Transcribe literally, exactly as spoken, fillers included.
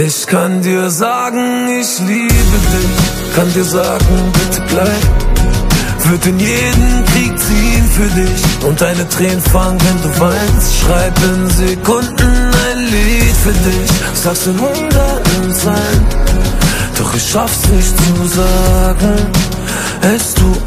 Ich kann dir sagen, ich liebe dich, kann dir sagen, bitte bleib. Würd in jeden Krieg ziehen für dich und deine Tränen fangen, wenn du weinst. Schreib in Sekunden ein Lied für dich, sag's in hunderten Zeilen, doch ich schaff's nicht zu sagen, es tut